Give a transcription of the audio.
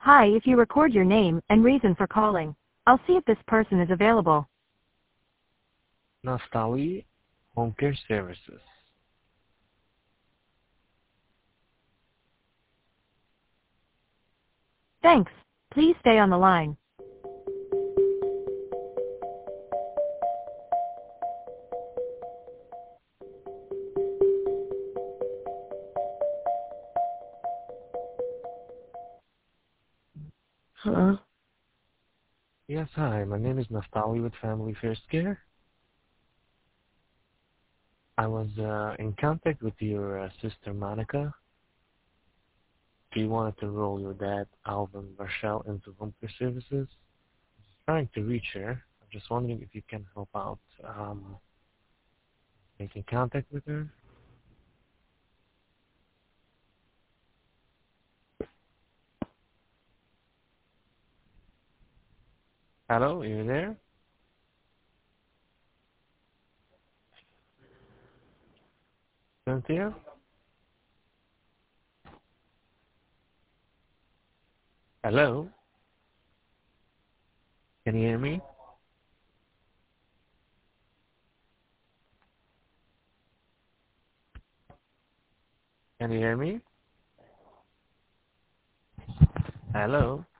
Hi, if you record your name and reason for calling, I'll see if this person is available. Naftali Home Care Services. Thanks. Please stay on the line. Hello? Yes, hi. My name is Naftali with Family First Care. I was in contact with your sister Monica. She wanted to enroll your dad, Alvin Marshall, into Home Care Services. Trying to reach her. I'm just wondering if you can help out making contact with her. Hello, are you there? Cynthia? Hello? Can you hear me? Can you hear me? Hello?